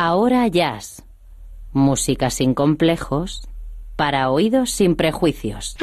Ahora Jazz. Música sin complejos, para oídos sin prejuicios.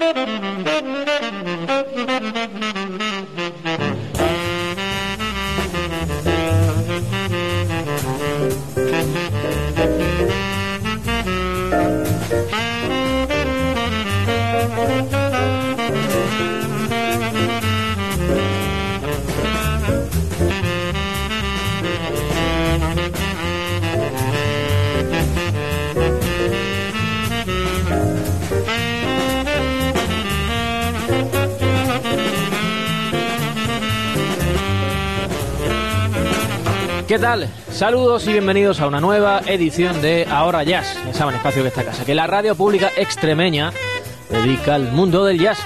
¿Qué tal? Saludos y bienvenidos a una nueva edición de Ahora Jazz. Ya saben, espacio que esta casa, que la radio pública extremeña dedica al mundo del jazz.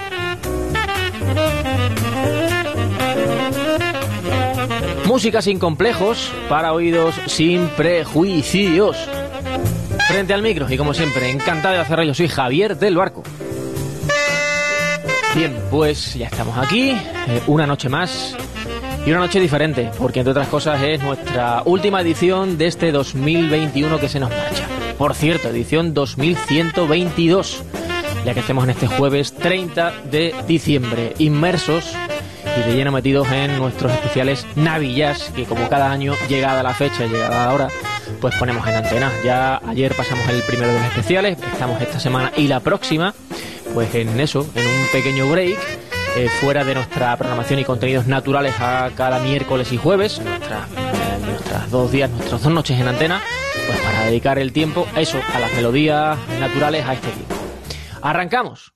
Música sin complejos, para oídos sin prejuicios. Frente al micro y como siempre, encantado de hacerlo, yo soy Javier del Barco. Bien, pues ya estamos aquí, una noche más. Y una noche diferente, porque entre otras cosas es nuestra última edición de este 2021 que se nos marcha. Por cierto, edición 2122, ya que estemos en este jueves 30 de diciembre, inmersos y de lleno metidos en nuestros especiales Navillas, que como cada año, llegada la fecha, llegada la hora, pues ponemos en antena. Ya ayer pasamos el primero de los especiales, estamos esta semana y la próxima, pues en eso, en un pequeño break, fuera de nuestra programación y contenidos naturales a cada miércoles y jueves, nuestras 2 días, nuestras 2 noches en antena, pues para dedicar el tiempo a eso, a las melodías naturales, a este tipo. ¡Arrancamos!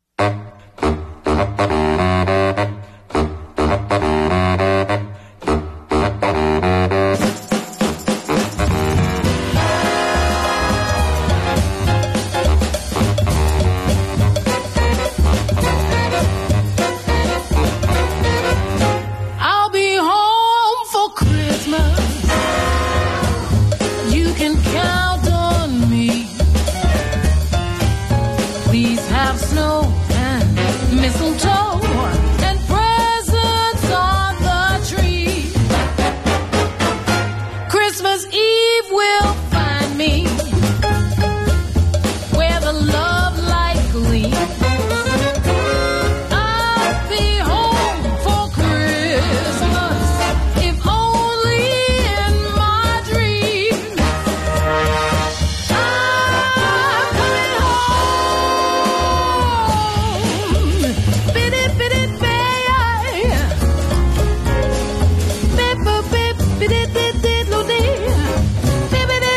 Baby,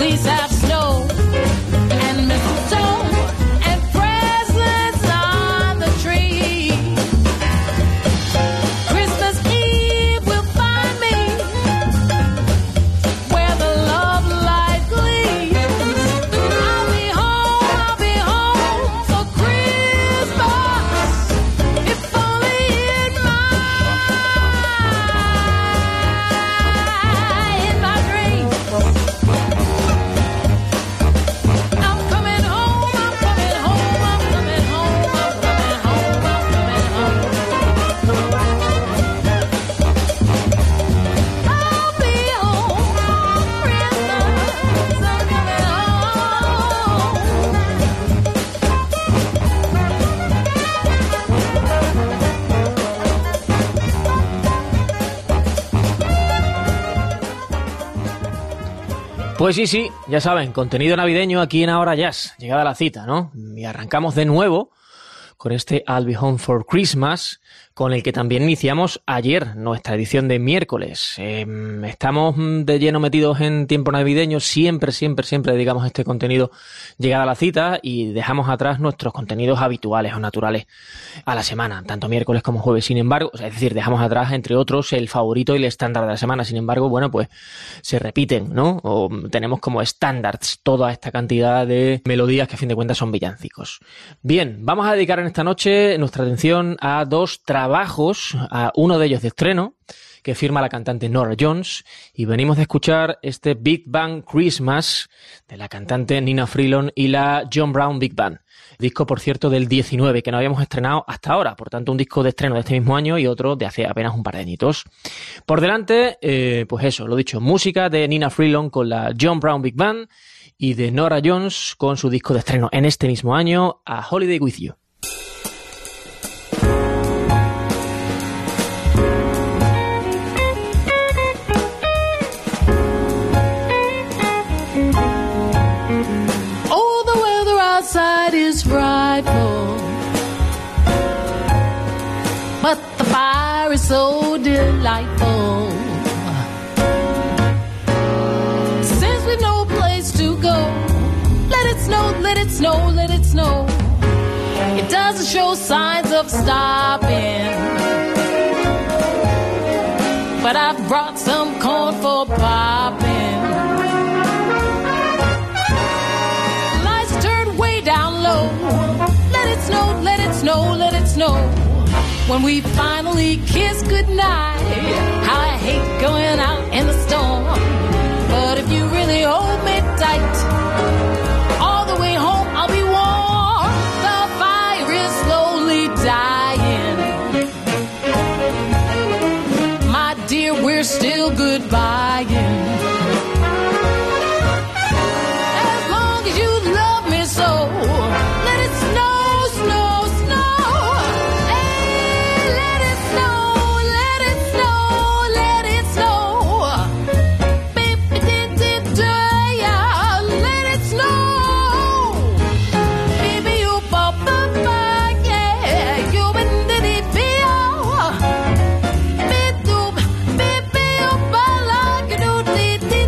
please have snow and mistletoe and presents on the tree. Christmas Eve will find me where the love light gleams. I'll be home for Christmas, if only in my dreams. I'm coming home, I'm coming home, I'm coming home, I'm coming home, I'm coming home. I'll be home for Christmas, I'm coming home. Pues sí, ya saben, contenido navideño aquí en Ahora Jazz, llegada la cita, ¿no? Y arrancamos de nuevo con este I'll Be Home for Christmas, con el que también iniciamos ayer nuestra edición de miércoles. Estamos de lleno metidos en tiempo navideño, siempre dedicamos este contenido llegada a la cita y dejamos atrás nuestros contenidos habituales o naturales a la semana, tanto miércoles como jueves. Sin embargo, es decir, dejamos atrás, entre otros, el favorito y el estándar de la semana. Sin embargo, bueno, pues se repiten, ¿no? O tenemos como estándares toda esta cantidad de melodías que a fin de cuentas son villancicos. Bien, vamos a dedicar en esta noche nuestra atención a dos trabajos, a uno de ellos de estreno, que firma la cantante Norah Jones, y venimos de escuchar este Big Band Christmas de la cantante Nina Freelon y la John Brown Big Band. Disco, por cierto, del 19, que no habíamos estrenado hasta ahora, por tanto un disco de estreno de este mismo año y otro de hace apenas un par de añitos. Por delante, pues eso, lo dicho, música de Nina Freelon con la John Brown Big Band y de Norah Jones con su disco de estreno en este mismo año, A Holiday With You. Outside is frightful, but the fire is so delightful. Since we've no place to go, let it snow, let it snow, let it snow. It doesn't show signs of stopping, but I've brought some corn for popping. Down low, let it snow, let it snow, let it snow. When we finally kiss goodnight, how I hate going out in the storm. But if you really hold me tight, all the way home I'll be warm. The fire is slowly dying. My dear, we're still goodbying. So let it snow, snow, snow. Hey, let it snow, let it snow, let it snow. Baby, yeah, let it snow. Baby, you papa, yeah, you been diddy feel. Baby, you like you do dee.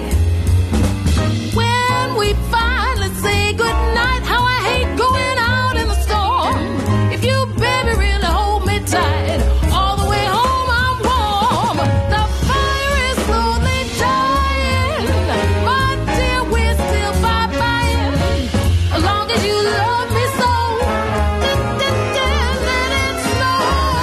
When we finally say goodnight, how I hate going out in the storm. If you, baby, really hold me tight, all the way home I'm warm. The fire is slowly dying. My dear, we're still bye-bying. As long as you love me so, let it snow.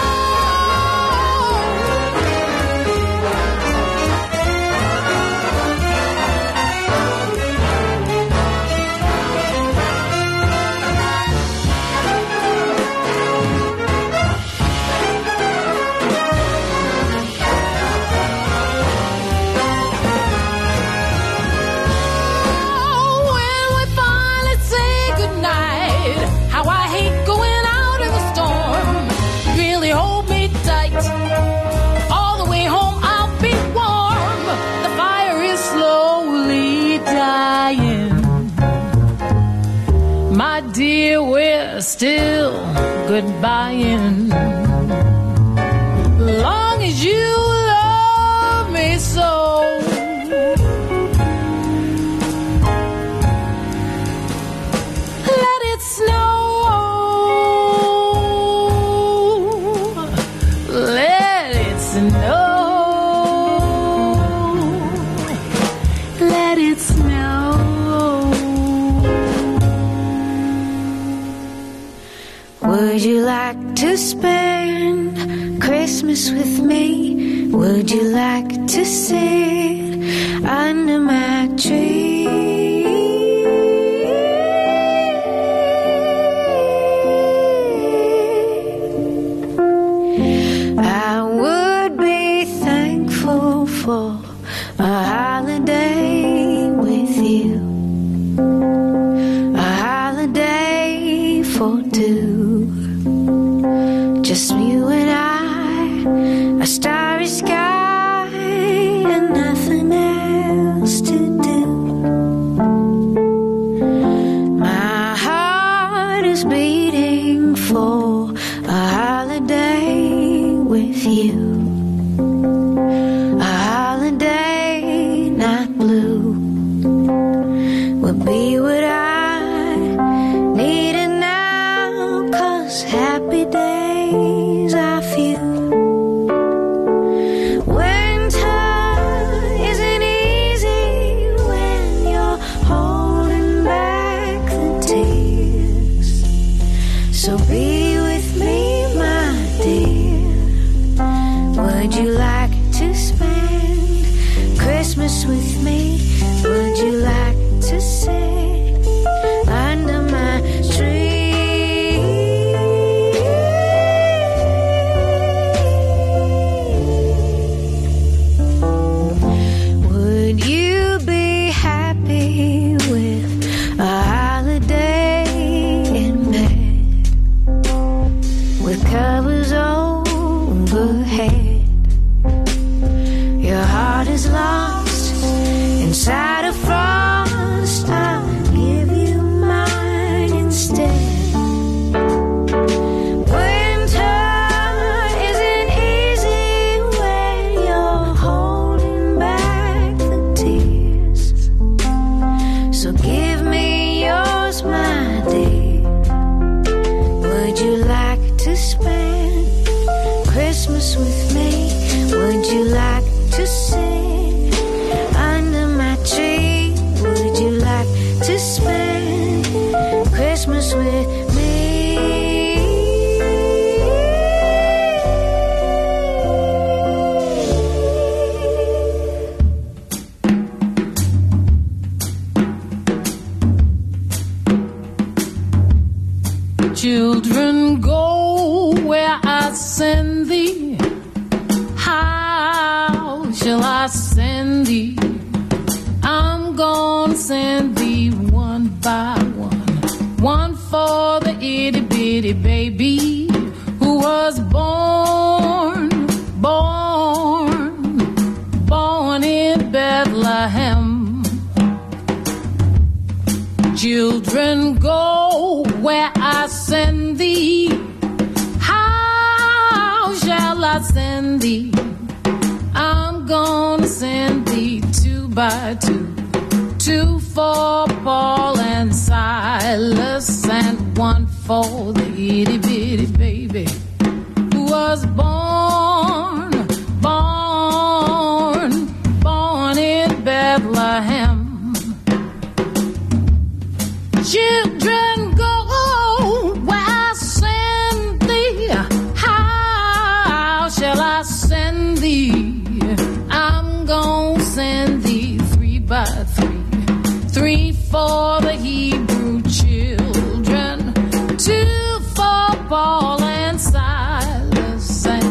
When we finally say goodnight, how I hate going out in the storm. Really hold me tight, all the way home I'll be warm. The fire is slowly dying. My dear, we're still goodbying. Long as you love me so. snow. Would you like to spend Christmas with me? Would you like to sit under my tree? I would be thankful for a holiday with you, a holiday for two, just you and I, a starry sky and nothing else to do. My heart is beating for a holiday with you, a holiday not blue, would be what I needed now, 'cause happy days are few. Winter isn't easy when you're holding back the tears, so be with me, my dear. Would you like to spend Christmas with me? Would you like to sit under my tree? Would you be happy with a holiday in bed, with covers overhead? Your heart is lost inside a frost. I'll give you mine instead. Winter isn't easy when you're holding back the tears, so give me yours, my dear. Would you like to spend Christmas with me? Would you like to sit under my tree? Would you like to spend Christmas with me? Children, go where I send thee. How shall I send thee? I'm gonna send thee one by one, one for the itty bitty baby who was born in Bethlehem. Children, go where I send thee. How shall I send thee? I'm gonna send thee two by two, two for Paul and Silas, and one for the itty bitty baby who was born in Bethlehem. Children, go where I send thee. How shall I send thee? I'm gonna send thee three by three, three for the Hebrew children, two for Paul and Silas, and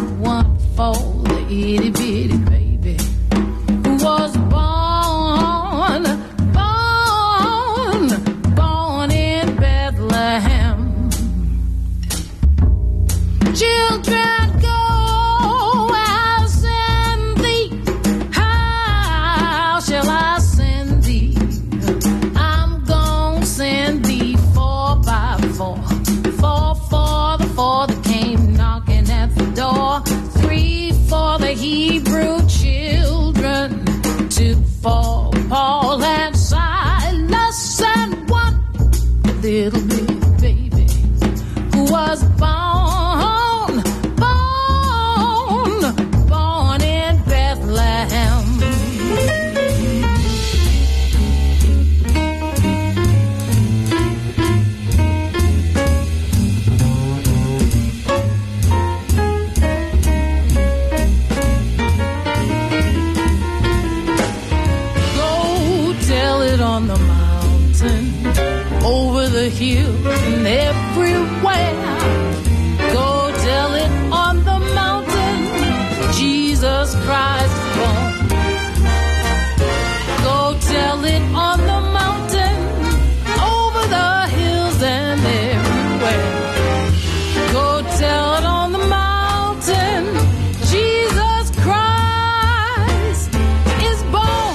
on the mountain, over the hill, and everywhere. Go tell it on the mountain, Jesus Christ is born. Go tell it on the mountain, over the hills and everywhere. Go tell it on the mountain, Jesus Christ is born.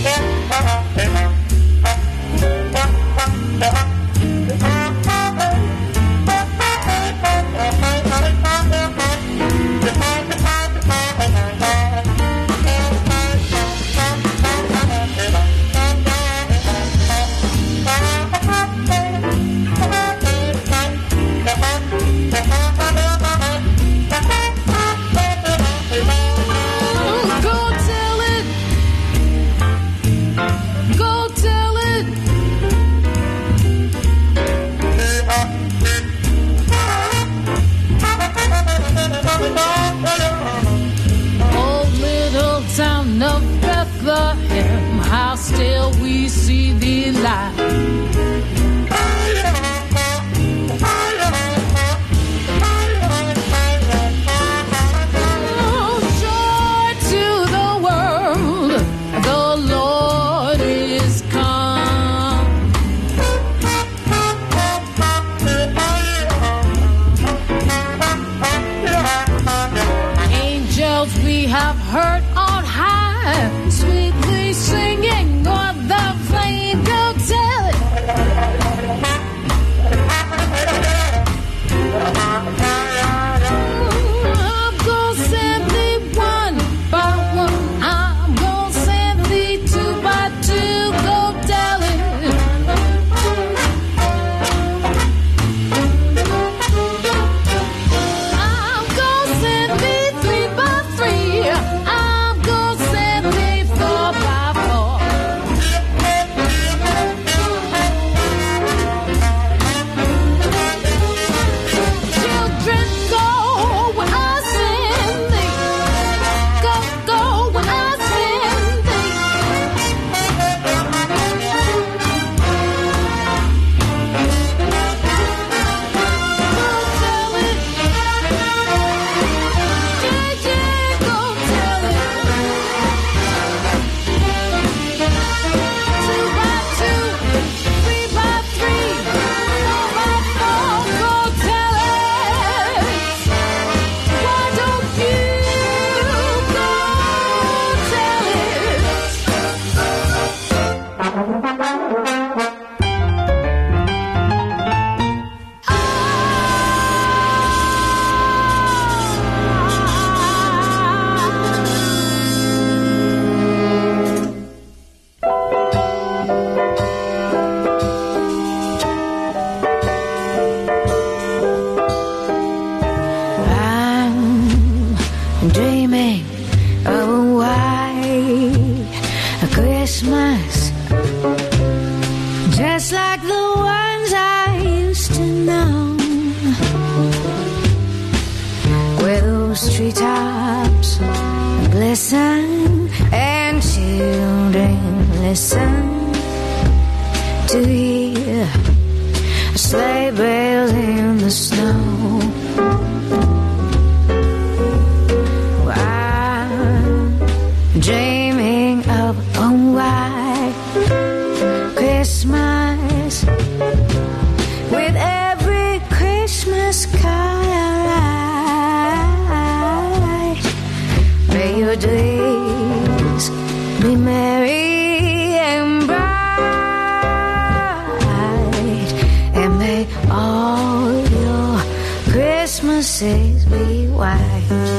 How still we see thee lie. Oh, joy to the world, the Lord is come. Angels we have heard on high, sweetly singing on the flame. Go tell it. I'm gonna send thee one by one. I'm gonna send thee two by two. Go tell it. I'm gonna send thee three by three. I'm gonna send thee four by four. Children, go when I send thee. Go, go when I send thee. Go tell it. Yeah, yeah, go tell it. Two by two, three by three, four by four. Go tell it. Why don't you go tell I'm dreaming of a white Christmas, just like the ones I used to know, where those treetops glisten and children listen to hear sleigh bells in the snow. Dreaming of a white Christmas, with every Christmas card I write. May your days be merry and bright, and may all your Christmases be white.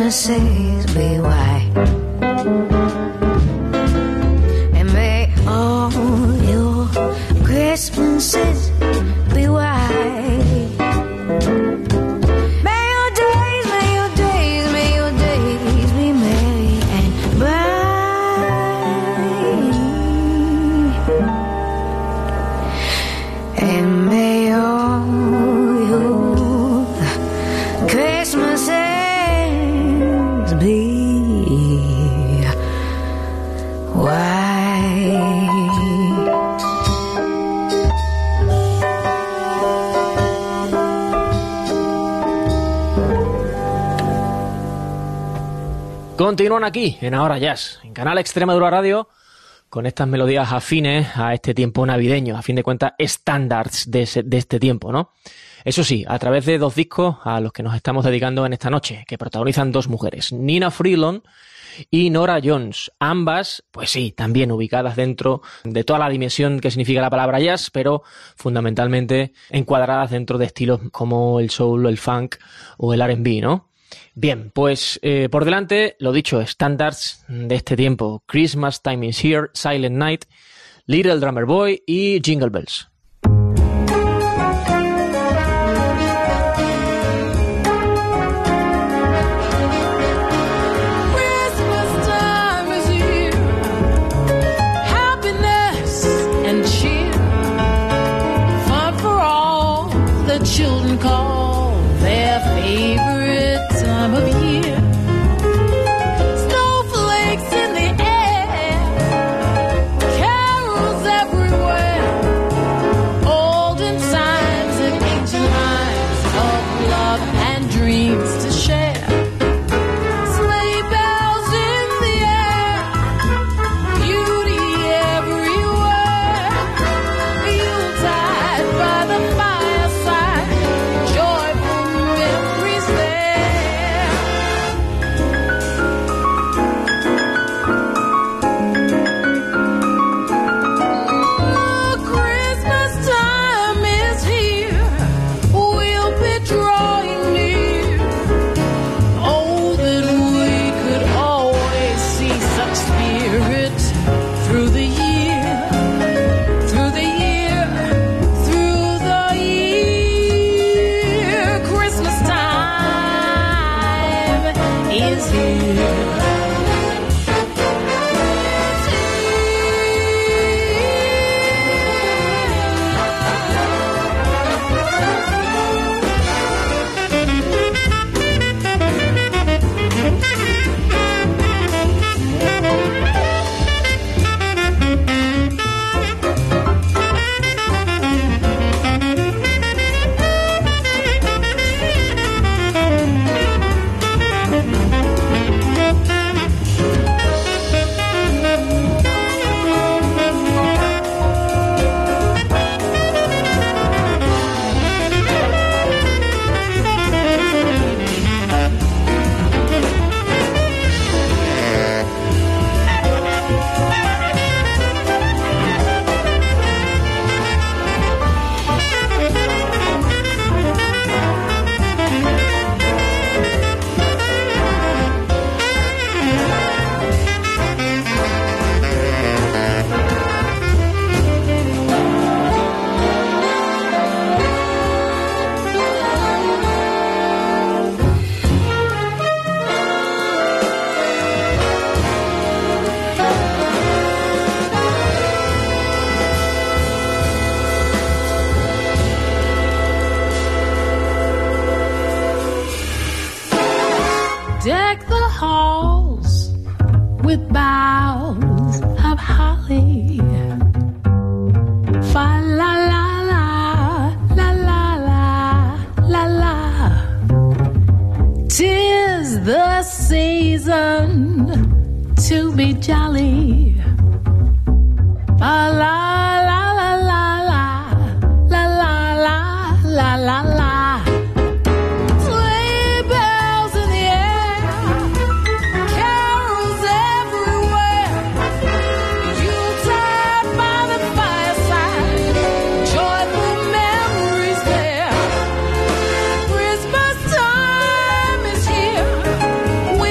Christmases be white, and may all your Christmases be white. May your days, may your days, may your days be merry and bright, and may all your Christmases be white. Continúan aquí, en Ahora Jazz, en Canal Extremadura Radio, con estas melodías afines a este tiempo navideño, a fin de cuentas, estándares de este tiempo, ¿no? Eso sí, a través de 2 discos a los que nos estamos dedicando en esta noche, que protagonizan 2 mujeres, Nina Freelon y Norah Jones, ambas, pues sí, también ubicadas dentro de toda la dimensión que significa la palabra jazz, pero fundamentalmente encuadradas dentro de estilos como el soul, el funk o el R&B, ¿no? Bien, pues por delante, lo dicho, estándares de este tiempo, Christmas Time is Here, Silent Night, Little Drummer Boy y Jingle Bells. Children call their favorite time of year. Snowflakes in the air, carols everywhere, olden times and ancient lines of love and dreams to share. Sleigh bells in the air, beauty everywhere, Yuletide by the fireside, joyful memories there. Christmas time is here, we'll be drawing near. Oh, that we could always see such spirit through the year, through the year, through the year. Christmas time is here. Deck the halls with boughs of holly. Fa la la la, la la la, la la. 'Tis the season to be jolly. Fa la la la la la, la la la, la la la. Sleigh bells in the air, carols everywhere, Yuletide by the fireside, joyful memories there. Christmas time is here,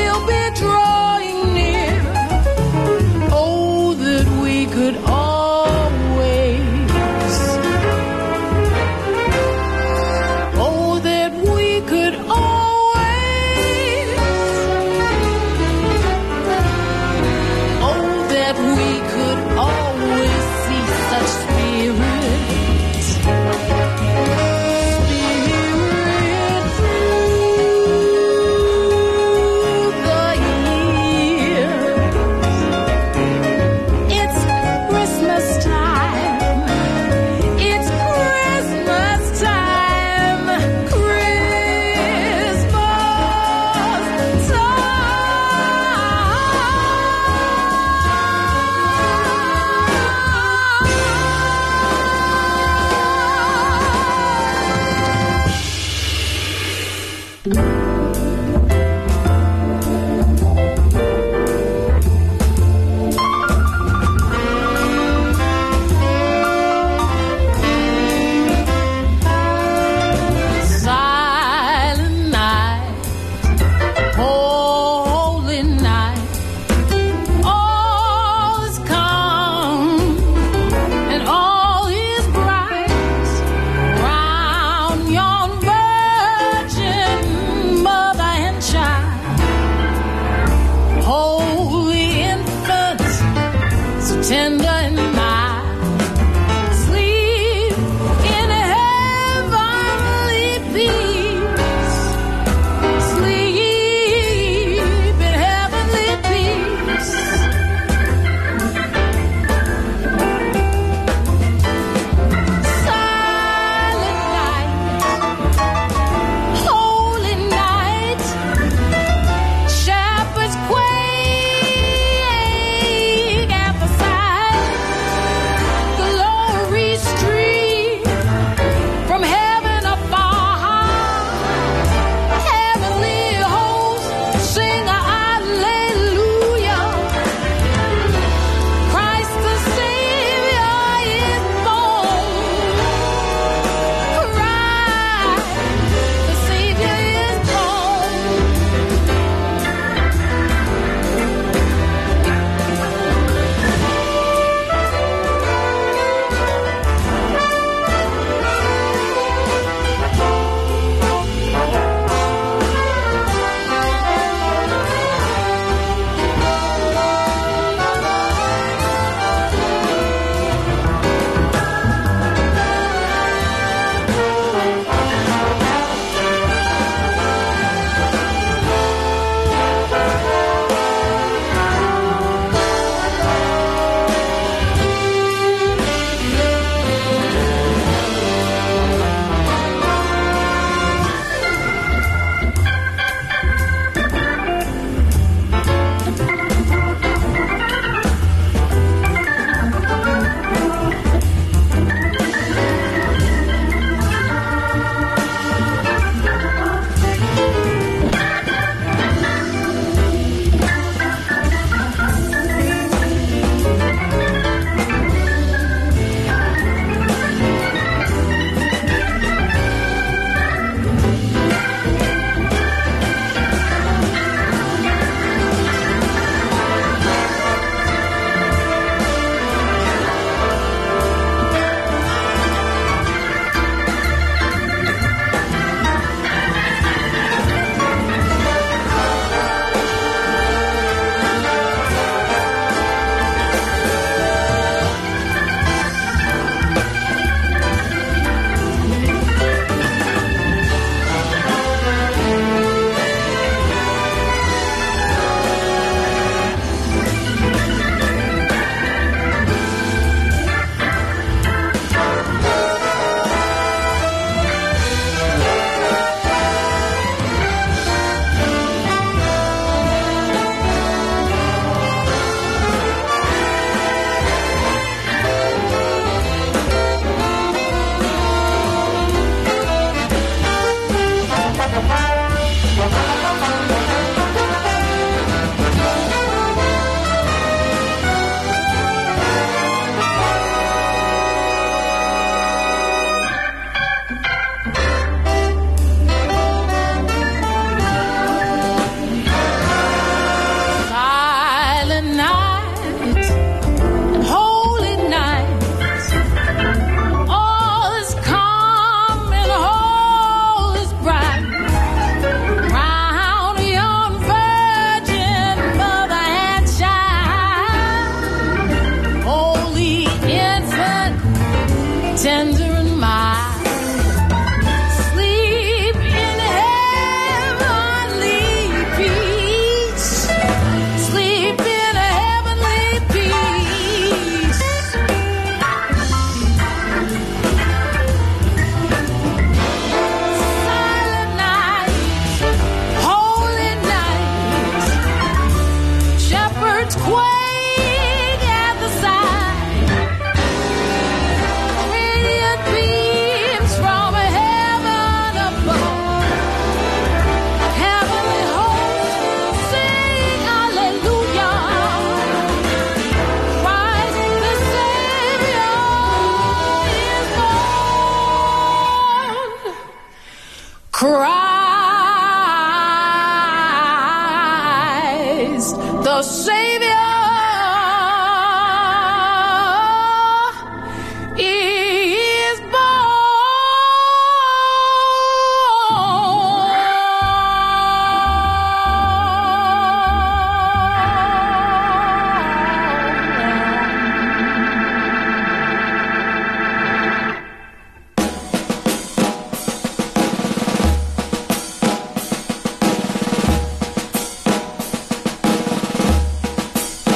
birds quake at the sight. Radiant beams from heaven above. Heavenly hosts sing hallelujah. Christ the Savior is born. Christ the Savior is born.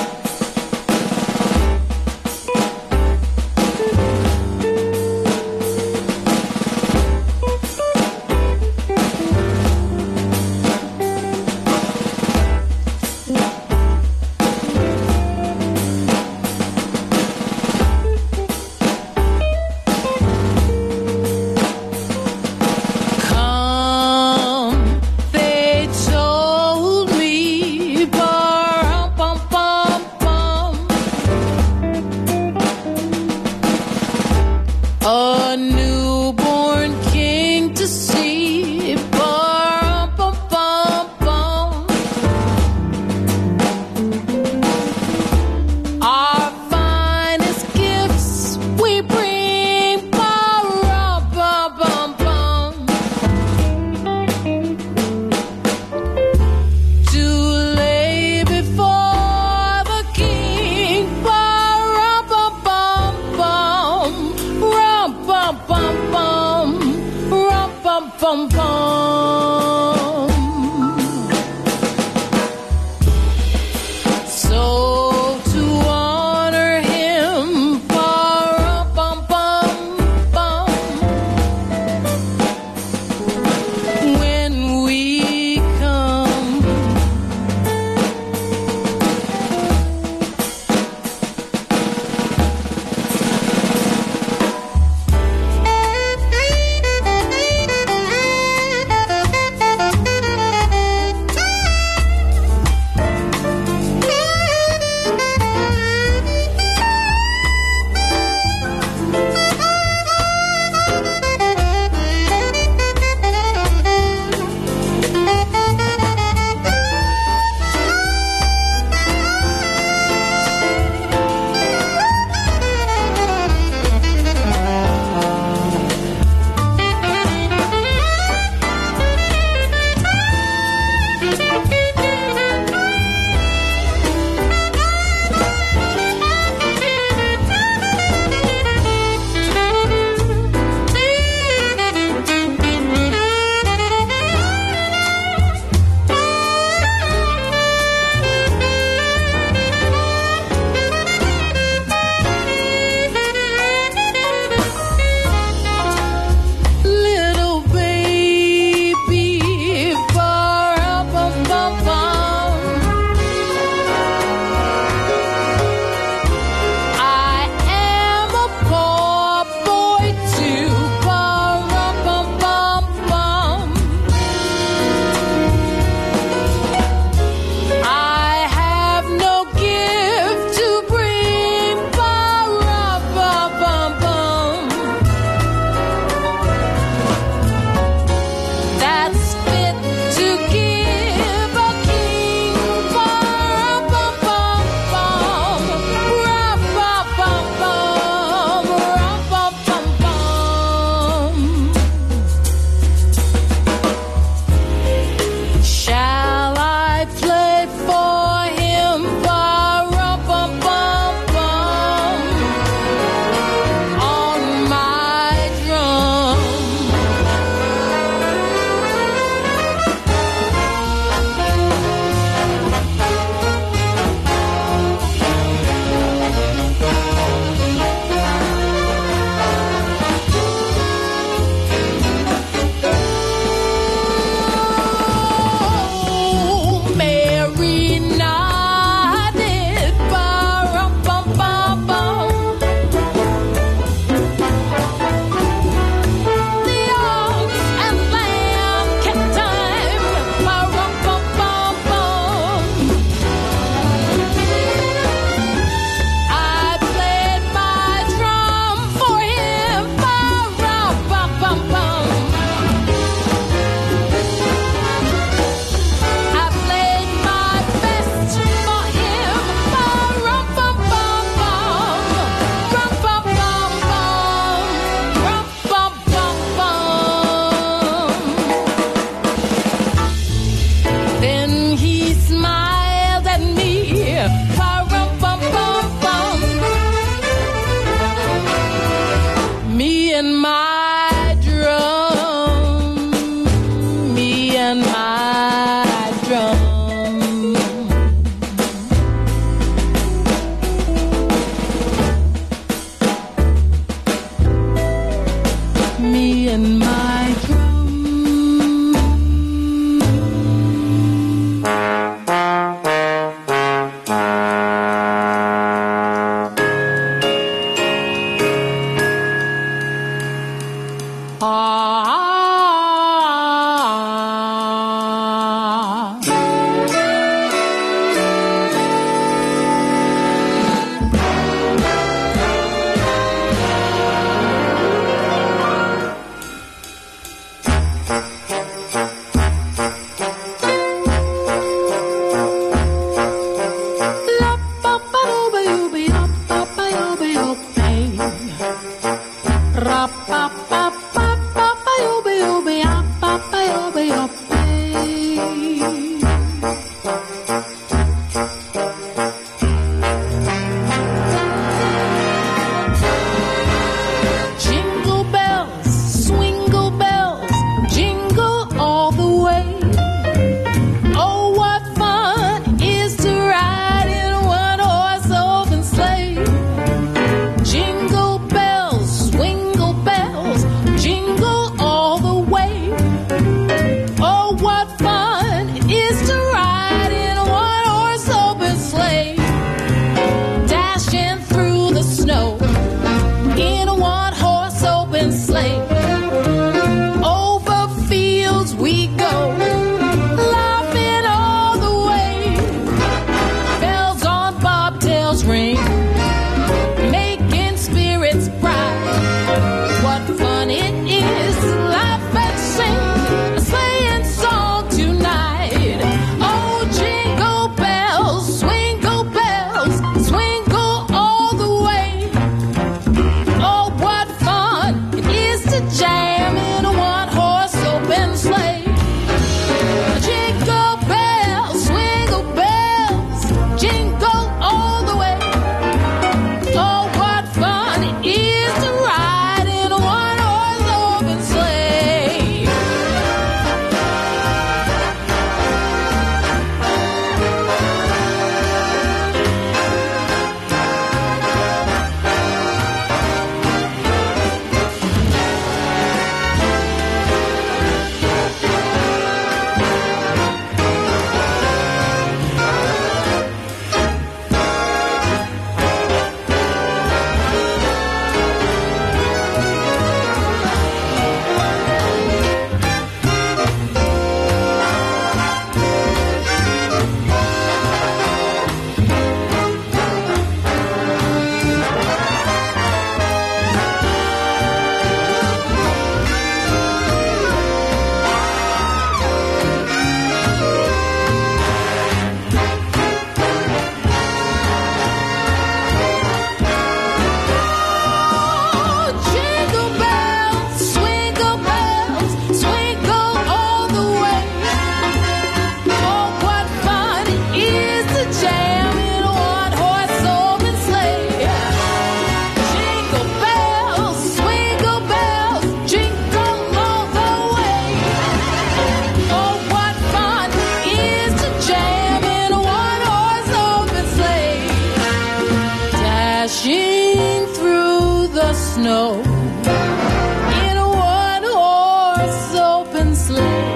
snow in a one-horse open sleigh.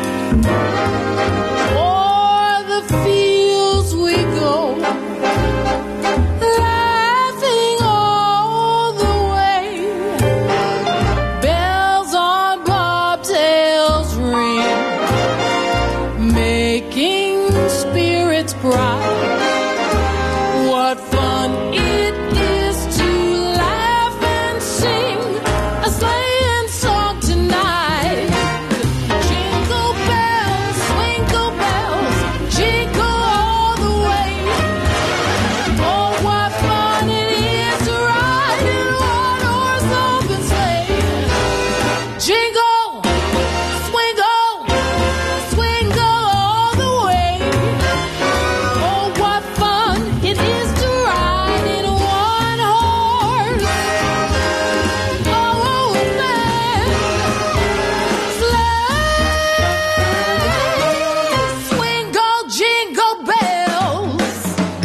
O'er the fields we go, laughing all the way. Bells on bobtails ring, making spirits bright. What fun it is to laugh and sing a sleighing song tonight. Jingle bells, twinkle bells, jingle all the way. Oh, what fun it is to ride in a one-horse open sleigh. Jingle, swingle, swingle all the way. Oh, what fun it is to ride in a one-horse open sleigh. Swingle, jingle bells.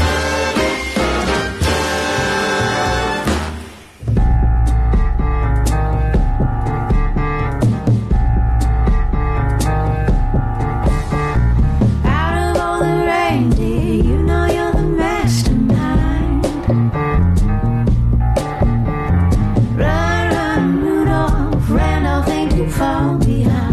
Out of all the reindeer, you know you're the mastermind. Run, run, Rudolph, Randolph ain't too far behind.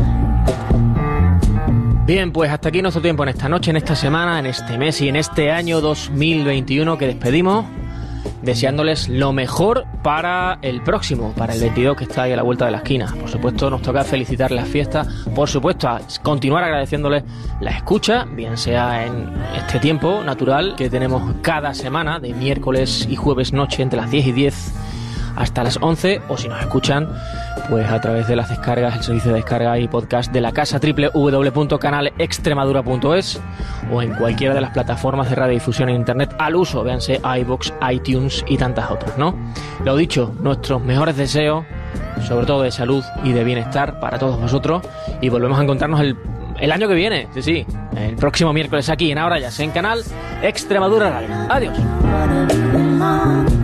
Bien, pues hasta aquí nuestro tiempo en esta noche, en esta semana, en este mes y en este año 2021 que despedimos, deseándoles lo mejor para el próximo, para el 22 que está ahí a la vuelta de la esquina. Por supuesto, nos toca felicitar las fiestas, por supuesto, a continuar agradeciéndoles la escucha, bien sea en este tiempo natural que tenemos cada semana, de miércoles y jueves noche entre las 10 y 10 hasta las 11, o si nos escuchan pues a través de las descargas, el servicio de descarga y podcast de la casa www.canalextremadura.es o en cualquiera de las plataformas de radiodifusión en internet al uso, véanse iVoox, iTunes y tantas otras, ¿no? Lo dicho, nuestros mejores deseos, sobre todo de salud y de bienestar para todos vosotros, y volvemos a encontrarnos el año que viene, sí, el próximo miércoles aquí en Ahora Ya Sé, en Canal Extremadura Radio. Adiós.